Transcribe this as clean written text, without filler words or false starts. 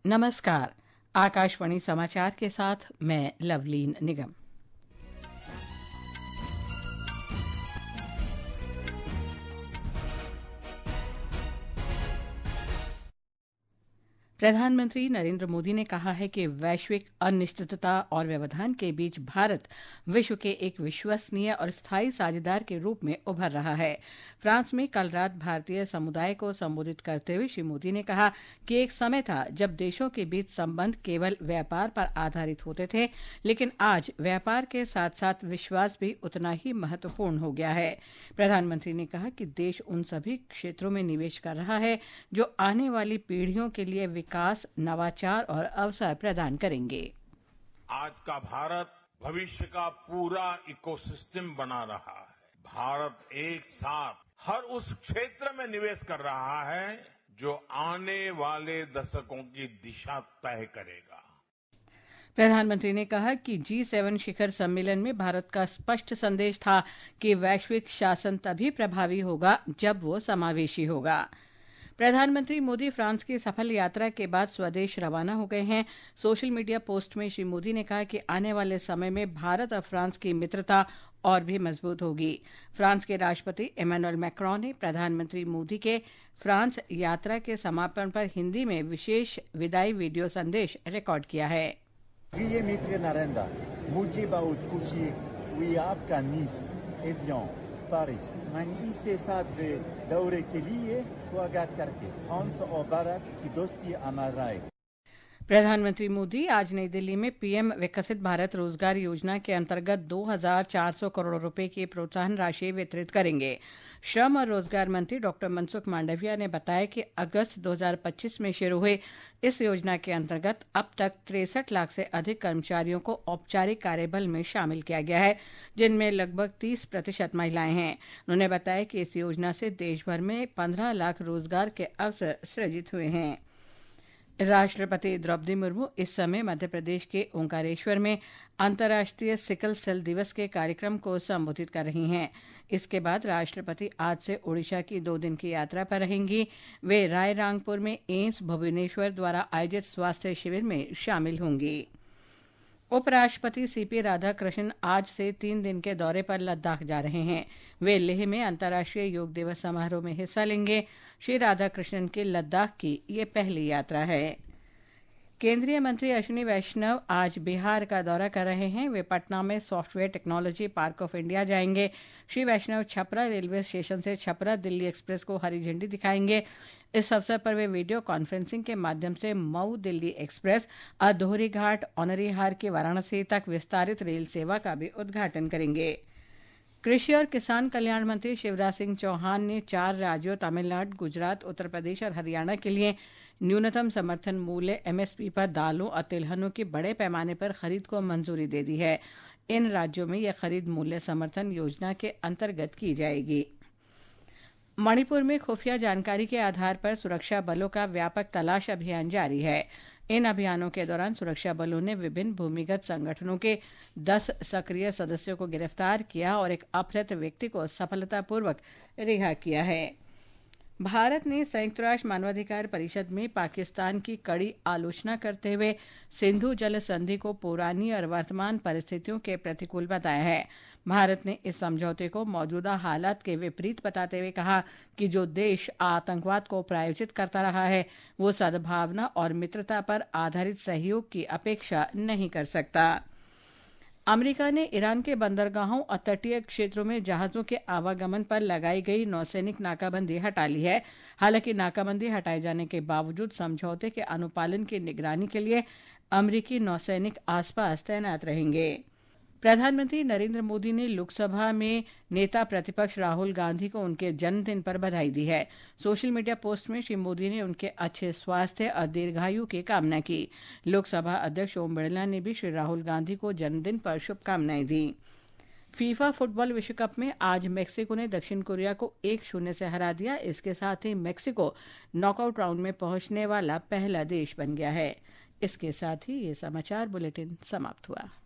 नमस्कार। आकाशवाणी समाचार के साथ मैं लवलीन निगम। प्रधानमंत्री नरेंद्र मोदी ने कहा है कि वैश्विक अनिश्चितता और व्यवधान के बीच भारत विश्व के एक विश्वसनीय और स्थायी साझेदार के रूप में उभर रहा है। फ्रांस में कल रात भारतीय समुदाय को संबोधित करते हुए श्री मोदी ने कहा कि एक समय था जब देशों के बीच संबंध केवल व्यापार पर आधारित होते थे, लेकिन आज व्यापार के साथ साथ विश्वास भी उतना ही महत्वपूर्ण हो गया है। प्रधानमंत्री ने कहा कि देश उन सभी क्षेत्रों में निवेश कर रहा है जो आने वाली पीढ़ियों के लिए विकास, नवाचार और अवसर प्रदान करेंगे। आज का भारत भविष्य का पूरा इकोसिस्टम बना रहा है। भारत एक साथ हर उस क्षेत्र में निवेश कर रहा है जो आने वाले दशकों की दिशा तय करेगा। प्रधानमंत्री ने कहा कि G7 शिखर सम्मेलन में भारत का स्पष्ट संदेश था कि वैश्विक शासन तभी प्रभावी होगा जब वो समावेशी होगा। प्रधानमंत्री मोदी फ्रांस की सफल यात्रा के बाद स्वदेश रवाना हो गए हैं। सोशल मीडिया पोस्ट में श्री मोदी ने कहा कि आने वाले समय में भारत और फ्रांस की मित्रता और भी मजबूत होगी। फ्रांस के राष्ट्रपति इमैनुअल मैक्रोन ने प्रधानमंत्री मोदी के फ्रांस यात्रा के समापन पर हिंदी में विशेष विदाई वीडियो संदेश रिकॉर्ड किया है। प्रिय मित्र नरेंद्र, मुझे बहुत खुशी हुई आपका नीस, एवियन, पेरिस, मैंने इसके साथ दौरे के लिए स्वागत करके फ्रांस और भारत की दोस्ती अमर रहे। प्रधानमंत्री मोदी आज नई दिल्ली में पीएम विकसित भारत रोजगार योजना के अंतर्गत 2,400 करोड़ रुपए की प्रोत्साहन राशि वितरित करेंगे। श्रम और रोजगार मंत्री डॉक्टर मनसुख मांडविया ने बताया कि अगस्त 2025 में शुरू हुई इस योजना के अंतर्गत अब तक 63 लाख से अधिक कर्मचारियों को औपचारिक कार्यबल में शामिल किया गया है, जिनमें लगभग 30% महिलाएं हैं। उन्होंने बताया कि इस योजना से देश भर में 15 लाख रोजगार के अवसर सृजित हुए हैं। राष्ट्रपति द्रौपदी मुर्मू इस समय मध्य प्रदेश के ओंकारेश्वर में अंतर्राष्ट्रीय सिकल सेल दिवस के कार्यक्रम को संबोधित कर रही हैं। इसके बाद राष्ट्रपति आज से ओडिशा की 2 दिन की यात्रा पर रहेंगी। वे रायरंगपुर में एम्स भुवनेश्वर द्वारा आयोजित स्वास्थ्य शिविर में शामिल होंगी। उपराष्ट्रपति सीपी राधाकृष्णन आज से 3 दिन के दौरे पर लद्दाख जा रहे हैं। वे लेह में अंतर्राष्ट्रीय योग दिवस समारोह में हिस्सा लेंगे। श्री राधाकृष्णन की लद्दाख की ये पहली यात्रा है। केंद्रीय मंत्री अश्विनी वैष्णव आज बिहार का दौरा कर रहे हैं। वे पटना में software technology park of India जाएंगे। श्री वैष्णव छपरा रेलवे स्टेशन से छपरा दिल्ली एक्सप्रेस को हरी झंडी दिखाएंगे। इस अवसर पर वे वीडियो कॉन्फ्रेंसिंग के माध्यम से मऊ दिल्ली एक्सप्रेस, अधोरी घाट, औनरीहार के वाराणसी तक विस्तारित रेल सेवा का भी उद्घाटन करेंगे। कृषि और किसान कल्याण मंत्री शिवराज सिंह चौहान ने 4 राज्यों तमिलनाडु, गुजरात, उत्तर प्रदेश और हरियाणा के लिए न्यूनतम समर्थन मूल्य एमएसपी पर दालों और तिलहनों की बड़े पैमाने पर खरीद को मंजूरी दे दी है। इन राज्यों में यह खरीद मूल्य समर्थन योजना के अंतर्गत की जाएगी। मणिपुर में खुफिया जानकारी के आधार पर सुरक्षा बलों का व्यापक तलाश अभियान जारी है। इन अभियानों के दौरान सुरक्षा बलों ने विभिन्न भूमिगत संगठनों के 10 सक्रिय सदस्यों को गिरफ्तार किया और एक अपहृत व्यक्ति को सफलतापूर्वक रिहा किया है। भारत ने संयुक्त राष्ट्र मानवाधिकार परिषद में पाकिस्तान की कड़ी आलोचना करते हुए सिंधु जल संधि को पुरानी और वर्तमान परिस्थितियों के प्रतिकूल बताया है। भारत ने इस समझौते को मौजूदा हालात के विपरीत बताते हुए कहा कि जो देश आतंकवाद को प्रायोजित करता रहा है वो सद्भावना और मित्रता पर आधारित सहयोग की अपेक्षा नहीं कर सकता। अमेरिका ने ईरान के बंदरगाहों और तटीय क्षेत्रों में जहाजों के आवागमन पर लगाई गई नौसैनिक नाकाबंदी हटा ली है। हालांकि नाकाबंदी हटाए जाने के बावजूद समझौते के अनुपालन की निगरानी के लिए अमेरिकी नौसैनिक आसपास तैनात रहेंगे। प्रधानमंत्री नरेंद्र मोदी ने लोकसभा में नेता प्रतिपक्ष राहुल गांधी को उनके जन्मदिन पर बधाई दी है। सोशल मीडिया पोस्ट में श्री मोदी ने उनके अच्छे स्वास्थ्य और दीर्घायु की कामना की। लोकसभा अध्यक्ष ओम बिरला ने भी श्री राहुल गांधी को जन्मदिन पर शुभकामनाएं दी। फीफा फुटबॉल विश्व कप में आज मेक्सिको ने दक्षिण कोरिया को 1-0 से हरा दिया। इसके साथ ही मेक्सिको नॉकआउट राउंड में पहुंचने वाला पहला देश बन गया है। इसके साथ ही ये समाचार बुलेटिन समाप्त हुआ।